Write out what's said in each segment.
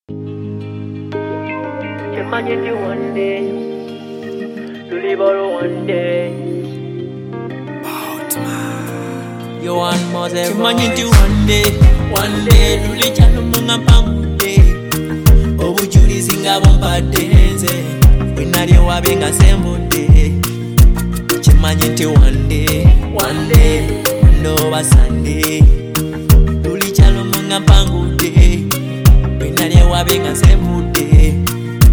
Imagine you one day, you live all one day. You want more than imagine you one day, you reach out to Munga Pamde. Oh, would you listen? I won't patenze. When I do, I bring a sample day. Imagine you one day, no, a Sunday. You reach out to Munga Pamde. When I do, I bring a sample day.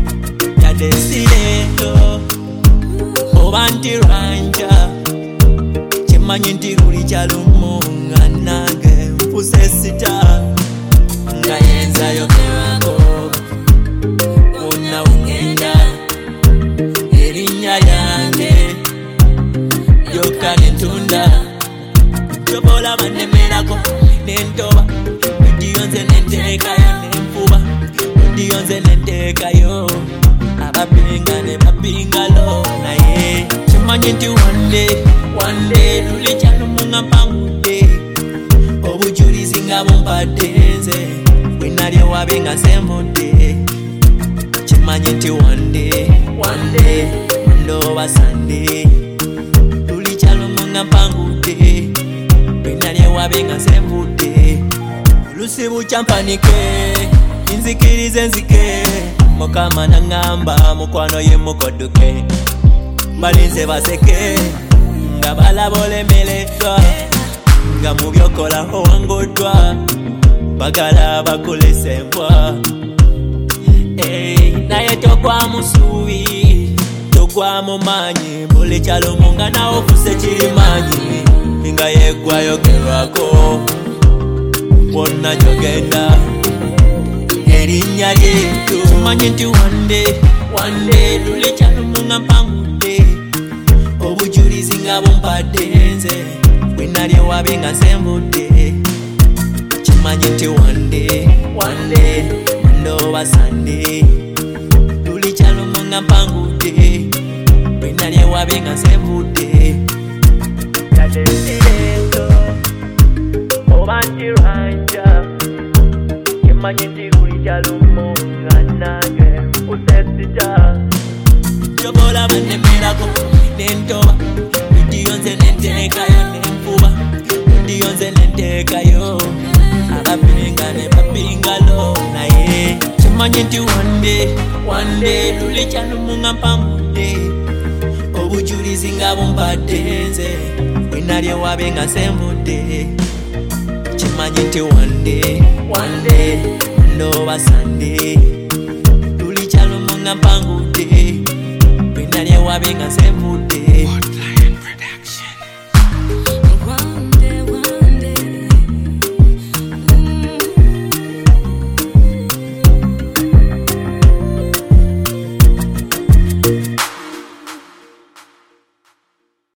Desirelo Obanti Ranja Chimanyi Rulichalo Munga Nage Pusesita Ngayenza Yokerako Una Ungenda Erinya Yange Yokanentunda Chobola Manemerako Nentoba Udionze Nenteka Yo Nemfuba Udionze Nenteka Yo Abapinga ne bapinga lo na ye Chimanyi nti one day Lulicha lumunga pangude Obujulizi nga bumpatenze Winali wabenga semude Chimanyi nti one day Ndo basande Lulicha lumunga pangude Winali wabenga semude Lusibu champanike Inzikirize nzike Mukama nangamba mukwano ye mukoduke balinze baseke nga balabolemeledwa nga mubyokola owangodwa bagala bakolese mbwa naye togwa musubi togwa mumanyi buli kyalo munga nawo kuse kirimanyi nga yegwa yogerwako wonna gyogenda Erinya lyetu Chimanyi nti one day Lulicha lumunga pangude Obujulizi nga bumpatenze Winali wabenga sembude Chimanyi nti one day Ndo basande Lulicha lumunga pangude Winali wabenga sembude Desirelo Obanti Ranja Chimanyi nti Rulicha lumunga nage Pusesita Chobola Manemerako Nentoba Udionze Nenteka Yo Nemfuba Udionze Nenteka Yo Abapinga ne bapinga lo na ye Chimanyi nti one day Lulicha lumunga pangude Obujulizi nga bumpatenze Winali wabenga semude Chimanyi nti one day Ndo basande Lulicha lumunga pangude Winali wabenga semude